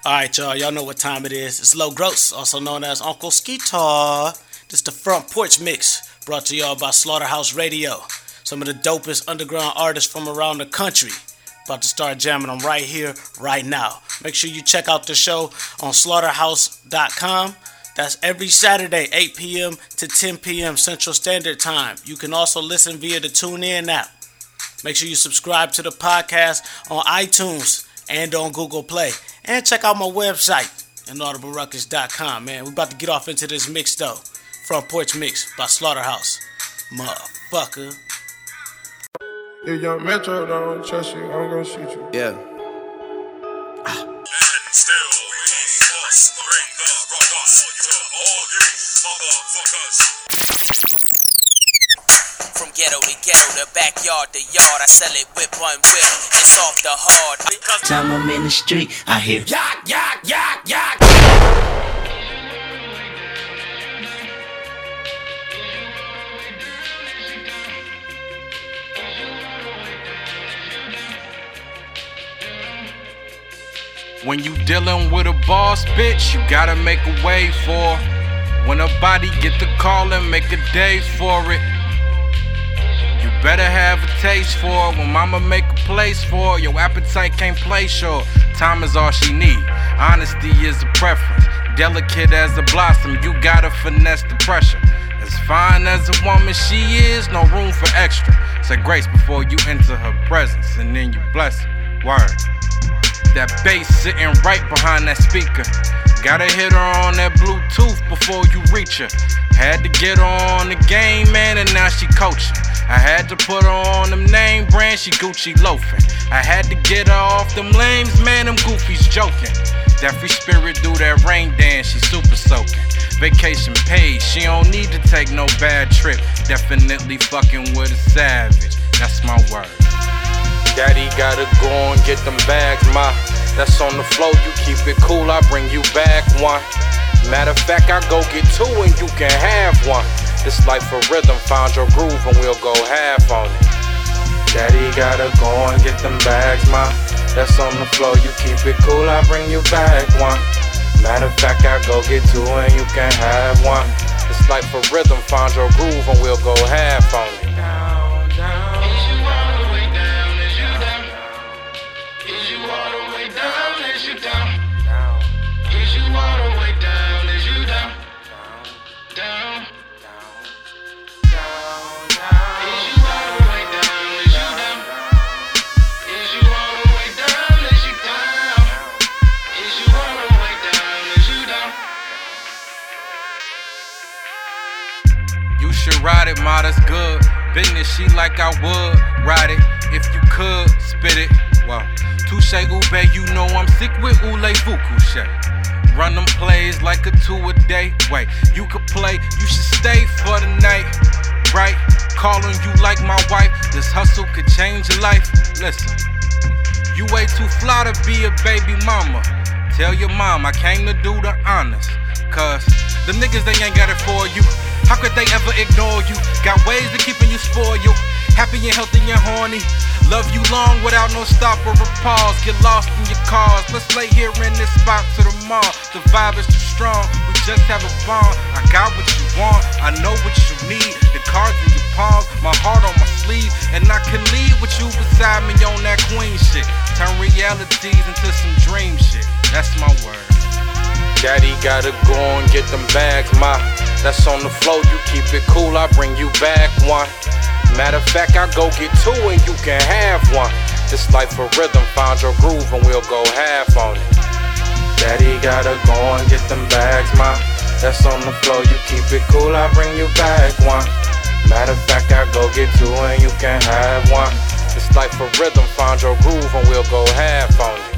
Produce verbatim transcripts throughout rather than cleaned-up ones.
Alright, y'all. Y'all know what time it is. It's Low Gross, also known as Uncle Skeetar. This is the Front Porch Mix, brought to y'all by Slaughterhouse Radio. Some of the dopest underground artists from around the country. About to start jamming them right here, right now. Make sure you check out the show on slaughterhouse dot com. That's every Saturday, eight p.m. to ten p.m. Central Standard Time. You can also listen via the TuneIn app. Make sure you subscribe to the podcast on iTunes and on Google Play. And check out my website, inaudible ruckus dot com, man. We about to get off into this mix, though. Front Porch Mix by Slaughterhouse. Motherfucker. If young Metro don't trust you, I'm gonna shoot you. Yeah. And still we must bring the ruckus to all you motherfuckers. From ghetto to ghetto, the backyard to yard, I sell it whip on whip. It's off the hard. Time I'm in the street, I hear yak, yak, yak, yak. When you dealing with a boss, bitch, you gotta make a way for. When a body get the call and make a day for it. You better have a taste for it. When mama make a place for it, your appetite can't play short. Time is all she need. Honesty is a preference. Delicate as a blossom, you gotta finesse the pressure. As fine as a woman she is, no room for extra. Say grace before you enter her presence, and then you bless her. Word. That bass sitting right behind that speaker. Gotta hit her on that Bluetooth before you reach her. Had to get her on the game, man, and now she coaching. I had to put her on them name brands, she Gucci loafing. I had to get her off them lames, man, them goofies joking. That free spirit do that rain dance, she super soaking. Vacation paid, she don't need to take no bad trip. Definitely fucking with a savage, that's my word. Daddy gotta go and get them bags, ma. That's on the floor, you keep it cool, I bring you back one. Matter of fact, I go get two and you can have one. This life for rhythm, find your groove and we'll go half on it. Daddy gotta go and get them bags, ma. That's on the floor, you keep it cool, I bring you back one. Matter of fact, I go get two and you can have one. This life for rhythm, find your groove and we'll go half on it. Down, down. Ride it, ma, that's good. Business, she like I would. Ride it, if you could, spit it. Wow. Touche ube, you know I'm sick with ule vukushe. Run them plays like a two a day. Wait, you could play, you should stay for the night. Right? Calling you like my wife. This hustle could change your life. Listen, you way too fly to be a baby mama. Tell your mom I came to do the honors. Cause them niggas, they ain't got it for you. How could they ever ignore you? Got ways of keeping you spoiled. Happy and healthy and horny. Love you long without no stop or a pause. Get lost in your cars. Let's lay here in this spot to the mall. The vibe is too strong. We just have a bond. I got what you want. I know what you need. The cards in your palms. My heart on my sleeve. And I can leave with you beside me on that queen shit. Turn realities into some dream shit. That's my word. Daddy gotta go and get them bags, ma. That's on the floor, you keep it cool, I bring you back one. Matter of fact, I go get two and you can have one. This life for rhythm, find your groove and we'll go half on it. Daddy gotta go and get them bags, ma. That's on the floor, you keep it cool, I bring you back one. Matter of fact, I go get two and you can have one. This life for rhythm, find your groove and we'll go half on it.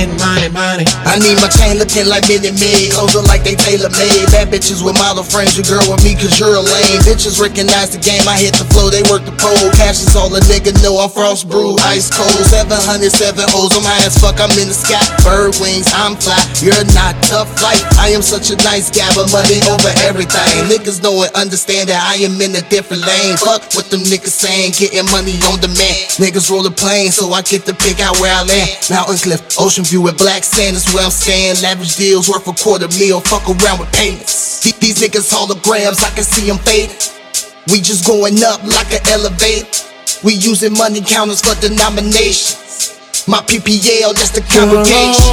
getting money, money. I need my chain looking like Minnie Maid, clothes look like they tailor-made. Bad bitches with model frames, you girl with me cause you're a lame. Bitches recognize the game, I hit the flow, they work the pole. Cash is all a nigga know, I'm frost brew, ice cold. Seven hundred seven O's, I'm high as fuck, I'm in the sky. Bird wings, I'm fly, you're not tough life. I am such a nice guy, but money over everything. Niggas know and understand that I am in a different lane. Fuck what them niggas saying, getting money on demand. Niggas roll a plane, so I get to pick out where I land. Mountain cliff, ocean view with black sand is where I'm staying. Lavish deals worth a quarter meal, fuck around with payments. These niggas holograms, I can see them fading. We just going up like an elevator. We using money counters for denominations. My P P L, that's the congregation.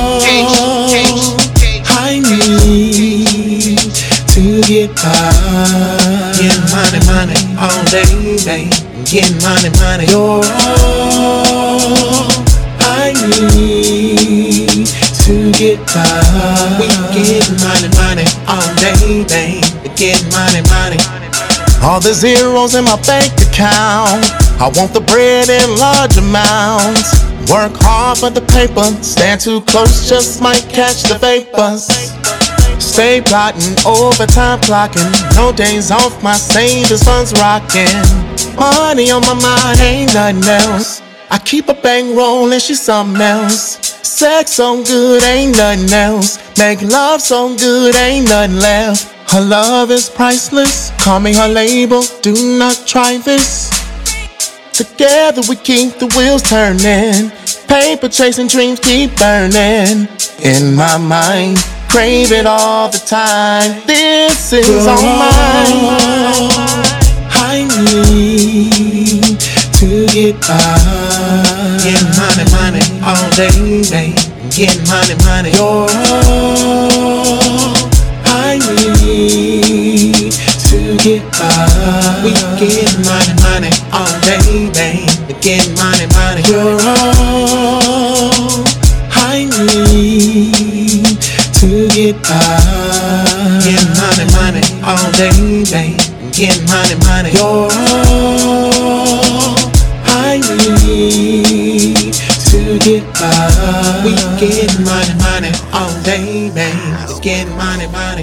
I need to get by. Getting money, money all day, day. Getting money, money. You're all I need to get by. We getting money, money all day, day. Getting money, money. All the zeros in my bank account, I want the bread in large amounts. Work hard for the paper, stand too close, just might catch the vapors. Stay plotting, overtime clocking, no days off, my savings funds rocking. Money on my mind, ain't nothing else. I keep a bang rolling, she's something else. Sex so good, ain't nothing else. Make love so good, ain't nothing left. Her love is priceless, call me her label, do not try this. Together we keep the wheels turning, paper chasing dreams keep burning. In my mind, crave it all the time, this is all mine. I need to get by. Getting money, money all day, day. Getting money, money. You're all I need to get by. We getting money, money all day, day. Getting money, money. You're all I need to get by. Getting money, money all day, day. Getting money, money. You're all I need to get by. We getting money, money all day, baby. Getting money, money.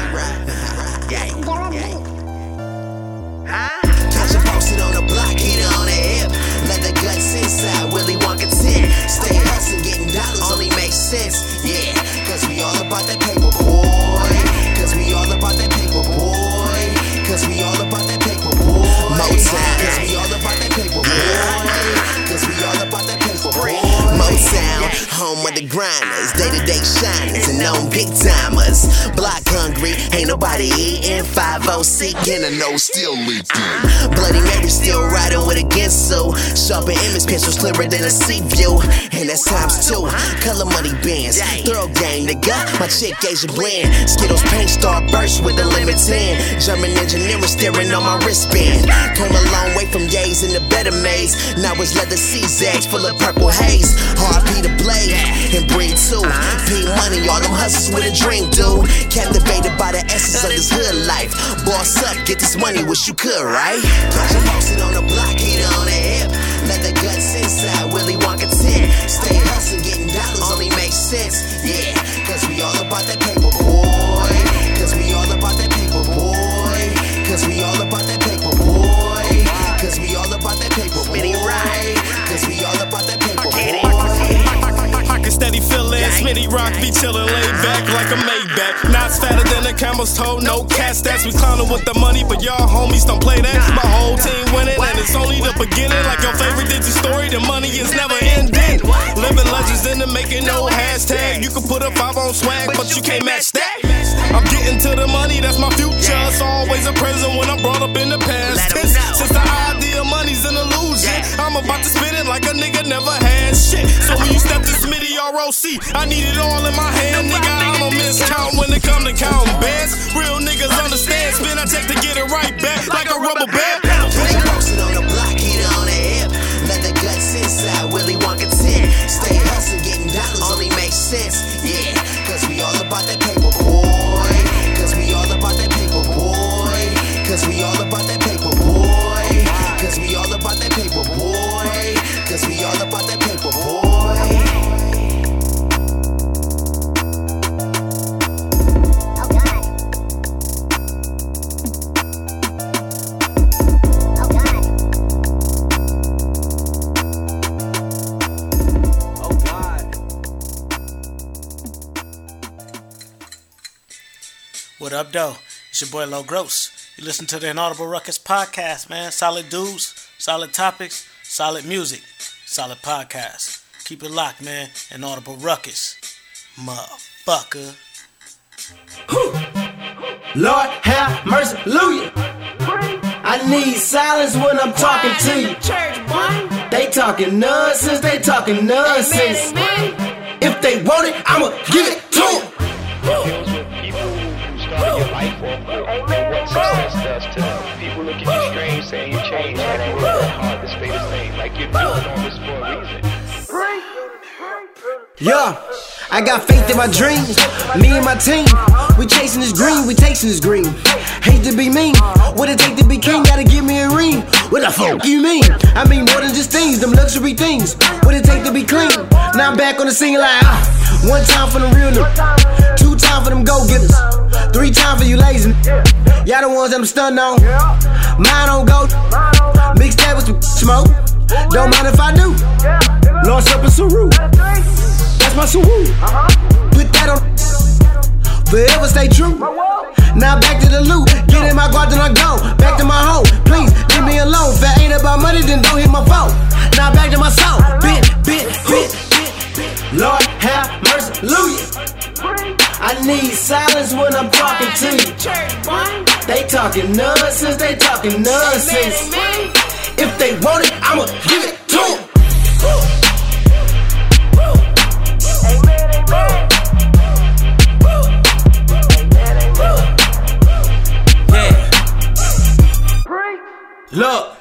Catch a posted on the block, heater on the hip. Let the guts inside, Willy Wonka ten. Stay hustling, getting dollars only makes sense. Yeah, cause we all about that paper, boy. Cause we all about that paper, boy. Cause we all about that paper, boy. Motown. Cause we all about that paper, boy. Cause we all about that paper, boy. Motown, home of the grinders, day-to-day shiners, and known big timers. Block hungry, ain't nobody eating. five oh seeking, a nose still leaking. Bloody Mary still riding with a Ginsu. Sharper image pencils clearer than a sea view. And that's times two. Color money bands, thorough game, nigga. My chick Asia blend. Skittles paint star burst with a limit ten. German engineering steering on my wristband. Came a long way from yays in the better maze. Now it's leather C-Zags full of purple haze. R P the blade and breed too. P money, all them hustles with a dream, dude. Captivated by the essence of this hood life. Boss up, get this money, wish you could, right? Catch a posted on the block, heater on the hip. Let the guts inside, Willy Wonka ten. Stay hustling, getting dollars only makes sense. Yeah, cause we all about that paper, boy. Cause we all about that paper, boy. Cause we all about that paper, boy. Cause we all about that paper, boy. Cause we all about that paper, boy. Pocket steady feeling, Smitty Rock be chillin', laid back like a Maybach. Knots fatter than a camel's toe, no cat stats. We clownin' with the money, but y'all homies don't play that. My whole team winning, and it's only the beginning. Like your favorite Digi story, the money is never ending. Living legends in the making, no hashtag. You can put a five on swag, but you can't match that. I'm getting to the money, that's my future. It's always a present when I'm brought up in the past tense. Since the idea of money's an illusion, I'm about to spend it like a nigga never had shit. So when you step to Smitty R O C, I need it all in my hand, nigga. I don't miscount when it come to counting bands. Real niggas understand, spin I check to get it right back like a rubber band. Posted on the block, heater on the hip. Let the guts inside, Willy Wonka ten. Stay hustling, getting dollars only makes sense. Yeah, cause we all about that paper, boy. Cause we all about that paper, boy. Cause we all about that paper, boy. Cause we all about that paper, boy. Cause we all about that paper, boy. What up, though? It's your boy Low Gross. You listen to the Inaudible Ruckus podcast, man. Solid dudes, solid topics, solid music, solid podcast. Keep it locked, man. Inaudible Ruckus. Motherfucker. Lord have mercy, hallelujah. I need silence when I'm talking to you. They talking nonsense, they talking nonsense. If they want it, I'ma give it to them. Your life off with what success does to them. People look at you strange saying you changed and they work hard to stay the same. Like you're doing all this for a reason. Yeah, I got faith in my dreams. Me and my team, we chasing this green, we tasting this green. Hate to be mean, what it take to be king? Gotta give me a ring. What the fuck you mean? I mean more than just things, them luxury things. What it take to be clean? Now I'm back on the scene like ah. One time for the real niggas, two time for them go-getters, three time for you lazy. Y'all the ones that I'm stunned on. Mine don't go. Mix that with some smoke. Don't mind if I do. Lost up in Saru. That's my Saru. Put that on. Forever stay true. Now back to the loot. Get in my guard, then I go. Back to my home. Please leave me alone. If that ain't about money, then don't hit my phone. Now back to my soul. Bit, bit, bit, bit, bit. Lord have mercy, hallelujah. I need silence when I'm talking to you. They talking nonsense, they talking nonsense. If they want it, I'ma give it to them. Look,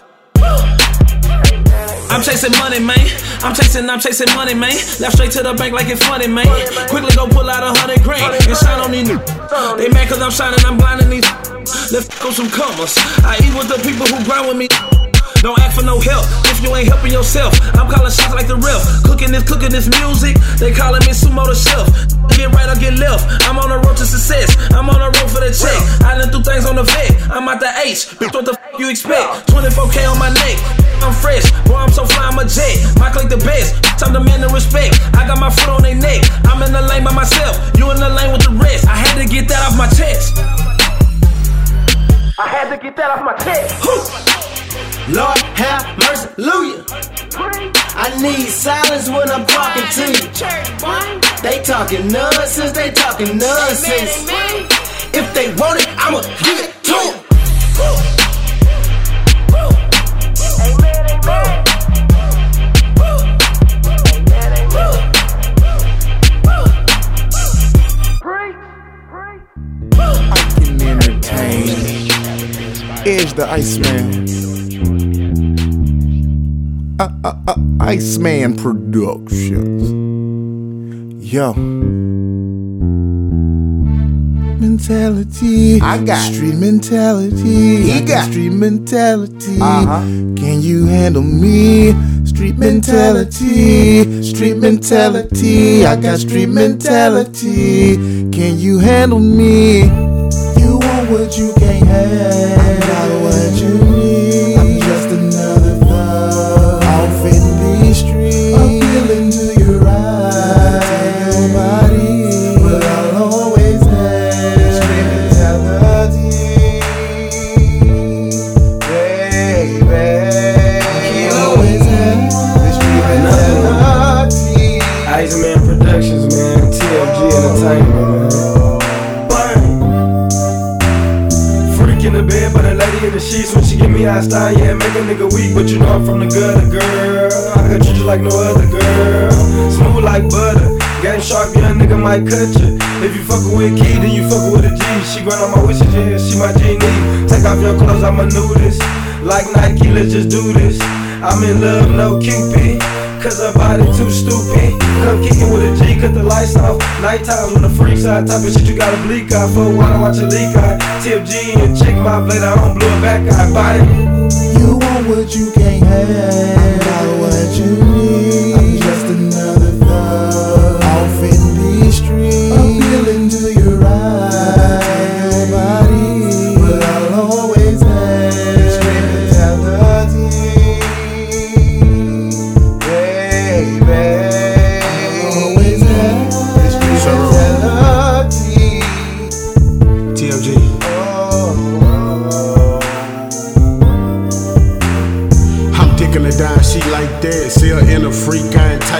I'm chasing money, man. I'm chasing, I'm chasing money, man. Left straight to the bank like it's funny, man. Quickly go pull out a hundred grand and shine on these new. They mad cause I'm shining, I'm blinding these. Let's go some commas. I eat with the people who grind with me. Don't ask for no help if you ain't helping yourself. I'm calling shots like the ref. Cooking this, cooking this music. They calling me sumo the chef. Get right or get left. I'm on the road to success. I'm on the road for the check. I done threw things on the vet. I'm out the H. Bitch, what the f you expect? twenty-four K on my neck. I'm fresh. Boy, I'm so fly, I'm a jet. My click the best. Time to man the respect. I got my foot on their neck. I'm in the lane by myself. You in the lane with the rest. I had to get that off my chest. I had to get that off my chest. Lord have mercy, hallelujah. I need silence when I'm talking to you. They talking nonsense, they talking nonsense. If they want it, I'ma give it to them. I can entertain. Edge the Iceman. Uh, uh, uh, Iceman Productions. Yo. Mentality. I got street mentality. He got street mentality. Uh-huh. Can you handle me? Street mentality. Street mentality. I got street mentality. Can you handle me? You want what you can't have. I got what you need. I'm just another thug off in these streets, appealing to your eyes, to your body, but I'll always have street mentality, baby. You always have the street mentality. Iceman Productions, man. T F G Entertainment, man. In the bed, but a lady in the sheets when she give me high style, yeah, make a nigga weak, but you know I'm from the gutter, girl. I can treat you like no other girl. Smooth like butter, game sharp, young nigga might cut you. If you fuckin' with Key, then you fuckin' with a G. She grant all my wishes, yeah, she my genie. Take off your clothes, I'm a nudist. Like Nike, let's just do this. I'm in love, no Cupid, cause her body too stupid. Come kickin' with a G, cut the lights off. Nighttime when the freaks out, type of shit you gotta bleak out. For a while, watch a leak out. T F G and check my blade, I don't blow it back, I bite it. You want what you can't have, got what you need. I'm just another thug off in these streets, appealing to your eyes, your body, but I'll always have street mentality, baby. I'll always have street mentality. T F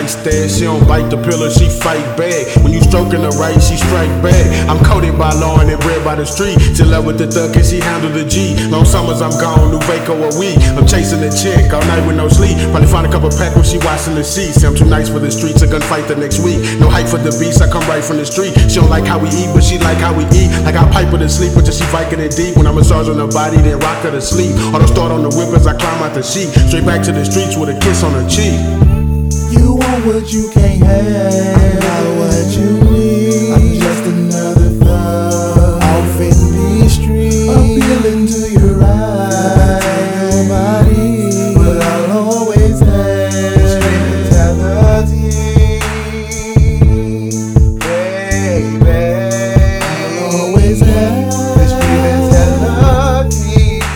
that. She don't bite the pillar, she fight back. When you stroking her right, she strike back. I'm coded by law and bred by the street. She love with the thug and she handle the G. Long summers I'm gone, new Vaco a week. I'm chasing the chick all night with no sleep. Probably find a couple pack when she washing the sheets. I'm too nice for the streets, a gunfight the next week. No hype for the beast, I come right from the street. She don't like how we eat, but she like how we eat. Like I pipe her to sleep until she Viking it deep. When I massage on her body, then rock her to sleep. Auto start on the whip as I climb out the sheet. Straight back to the streets with a kiss on her cheek. You want what you can't have, not what you need. I'm just another thug off in these streets, appealing to your eyes, your body, but I'll always have mentality, baby. I'll always have this mentality.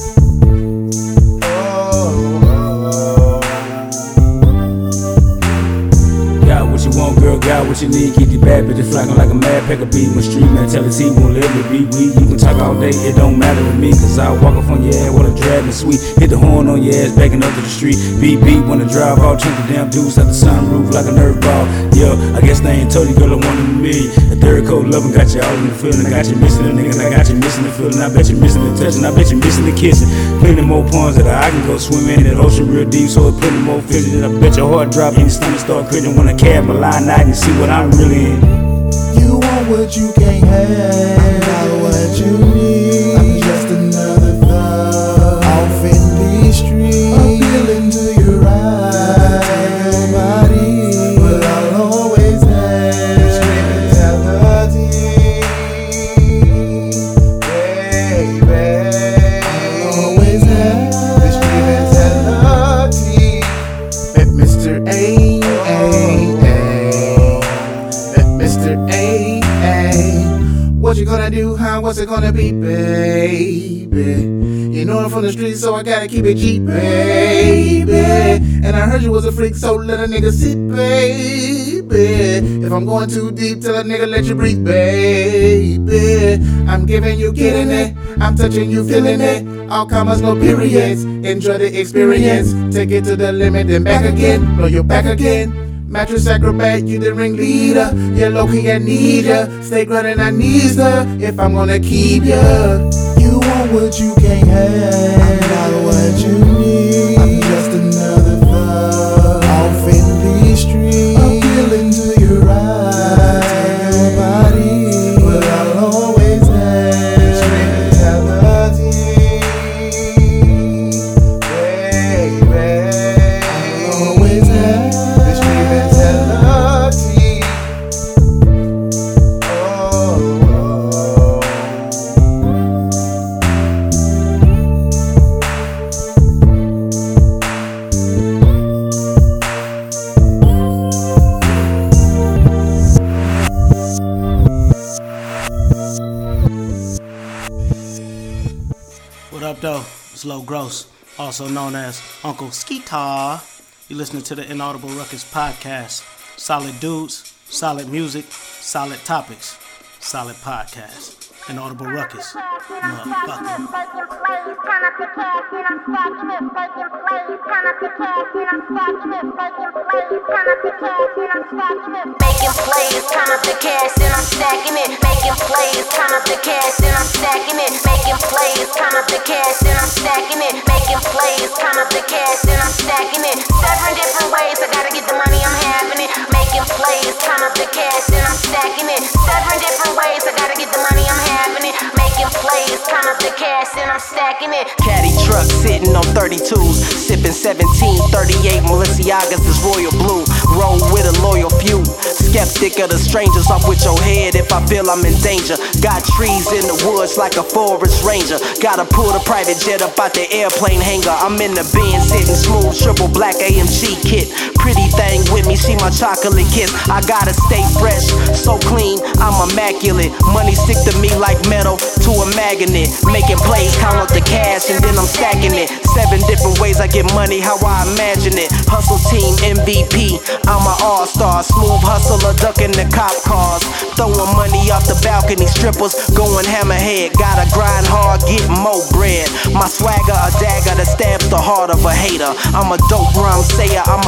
Girl, got what you need, keep your bad bitches flocking like a mad pack of beat. My street mentality won't let me be weak. You can talk all day, it don't matter with me, cause I'll walk off on your ass with a dragging sweet. Hit the horn on your ass, backing up to the street. Beat, beat, wanna drive all, chunk the damn dudes out the sunroof like a nerve ball. Yeah, I guess they ain't told you, girl, I wanted me. A third coat loving, got you all in the feeling. I got you missing the nigga, I got you missing the feeling. I bet you missing the touching, I bet you missing the kissing. Plenty more ponds that I can go swim in. That ocean real deep, so it's plenty more fish. And I bet your heart drop and your stomach start cringing when I cab my line out and see what I'm really in. You want what you can't have, not what you need. I'm just another thug off in these streets, appealing to your eyes, your body, but I'll always have this mentality, baby. I'll always have this mentality. Mister A, A, A. Mister A, A, what you gonna do, huh? What's it gonna be, baby? You know I'm from the streets, so I gotta keep it G, baby. And I heard you was a freak, so let a nigga sit, baby. If I'm going too deep, tell a nigga let you breathe, baby. I'm giving you, getting it. I'm touching you, feeling it. All commas, no periods. Enjoy the experience. Take it to the limit, then back again. Blow your back again. Mattress acrobat, you the ringleader. Yeah, low-key, I need ya. Stay grinding, I need ya. If I'm gonna keep ya. You want what you can't have, not what you need. I'm just another thug off in these streets, appealing to your eyes, your body, but I'll always have this mentality, baby. I'll always have this mentality. Oh, oh. What up, though? It's Low Gross, also known as Uncle Skeetar. You listening to the Inaudible Ruckus podcast. Solid dudes, solid music, solid topics, solid podcast. Inaudible Ruckus, motherfucker. Making plays, count up the cash and I'm stacking it. Making plays, count up the cash and I'm stacking it. Making plays, count up the cash and I'm stacking it. Making plays, count up the cash and I'm stacking it. Seven different ways, I gotta get the money, I'm having it. Making plays, count up the cash and I'm stacking it. Seven different ways, I gotta get the money, I'm having it. Making plays, count up the cash and I'm stacking it. Caddy truck sitting on thirty-twos, sipping seventeen thirty-eight Balenciagas is royal blue. Roll with a loyal few. Skeptic of the strangers, off with your head if I feel I'm in danger. Got trees in the woods like a forest ranger. Gotta pull the private jet up out the airplane hangar. I'm in the Benz sitting smooth, triple black A M G kit. Pretty thing with me, see my chocolate kiss. I gotta stay fresh, so clean, I'm immaculate. Money stick to me like metal to a magnet. Making plays, count up the cash and then I'm stacking it. Seven different ways I get money, how I imagine it. Hustle team M V P, I'm an all-star. Smooth hustler, ducking the cop cars. Throwing money off the balcony, strippers going hammerhead. Gotta grind hard, get more bread. My swagger a dagger that stabs the heart of a hater. I'm a dope rhyme sayer, I'm an ice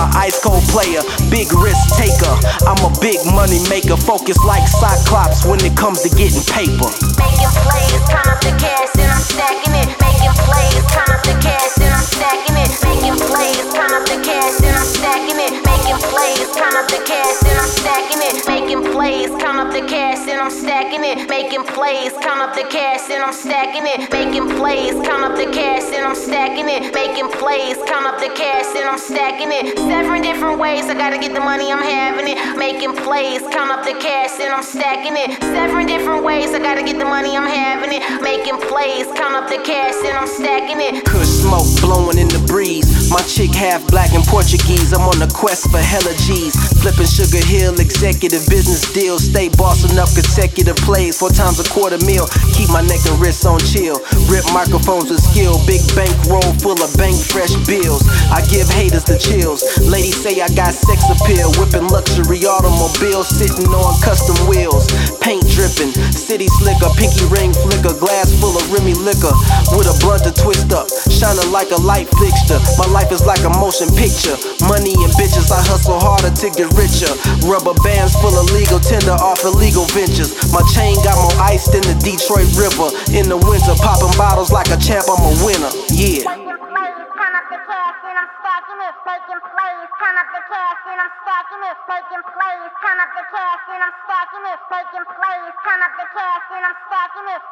passcode player, big risk taker. I'm a big money maker, focused like Cyclops when it comes to getting paper. Making plays, count up the cash and I'm stacking it. Making plays, count up the cash and I'm stacking it. Making plays, count up the cash and I'm stacking it. Making plays, count up the cash and I'm stacking it. Making plays, count up the cash and I'm stacking it. Making plays, count up the cash and I'm stacking it. Making plays, count up the cash and I'm stacking it. Making plays, count up the cash and I'm stacking it. Seven different ways I gotta get the money, I'm having it. Making plays, count up the cash and I'm stacking it. Seven different ways I gotta get the money, I'm having it. Making plays, count up the cash and I'm stacking it. Kush smoke blowing in the breeze. My chick half black and Portuguese. I'm on a quest for hella G's. Flipping Sugar Hill, executive business deals. Stay bossing up consecutive plays. Four times a quarter meal. Keep my neck and wrists on chill. Rip microphones with skill. Big bank roll full of bank fresh bills. I give haters the chills. Ladies say I got sex appeal. Whipping luxury automobiles. Sitting on custom wheels. Paint dripping. City slicker. Pinky ring flicker. Glass full of Remy liquor. With a blunt to twist up. Shining like a light fixture. My life is like a motion picture. Money and bitches, I hustle harder to get richer. Rubber bands full of legal tender off illegal ventures. My chain got more ice than the Detroit River. In the winter, popping bottles like a champ, I'm a winner. Yeah. Count up the cash and I'm stacking it. Making plays, count up the cash and I'm stacking it. Making plays, count up the cash and I'm stacking it. Making plays, count up the cash and I'm stacking it.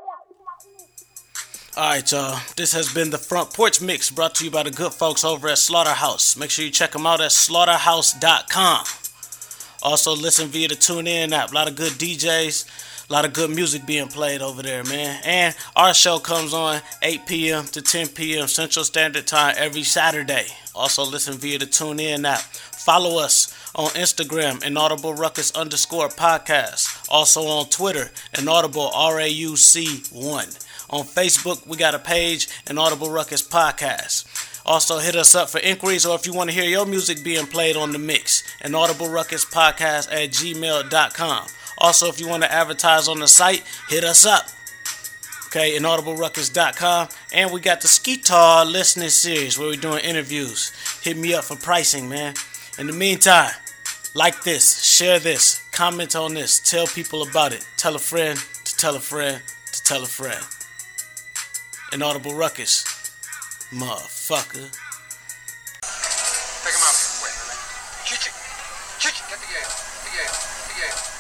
Alright, y'all. This has been the Front Porch Mix, brought to you by the good folks over at Slaughterhouse. Make sure you check them out at slaughterhouse dot com. Also, listen via the TuneIn app. A lot of good D Js, a lot of good music being played over there, man. And our show comes on eight p.m. to ten p.m. Central Standard Time every Saturday. Also, listen via the TuneIn app. Follow us on Instagram, Inaudible Ruckus underscore podcast. Also on Twitter, Inaudible R A U C one. On Facebook, we got a page, Inaudible Ruckus Podcast. Also, hit us up for inquiries or if you want to hear your music being played on the mix, Inaudible Ruckus Podcast at gmail dot com. Also, if you want to advertise on the site, hit us up. Okay, inaudible ruckus dot com. And we got the Skeetar listening series where we're doing interviews. Hit me up for pricing, man. In the meantime, like this, share this, comment on this, tell people about it. Tell a friend to tell a friend to tell a friend. Inaudible Ruckus, motherfucker. Take him out. Wait, wait. Chichi. Chichi. Get the air. The air. The air.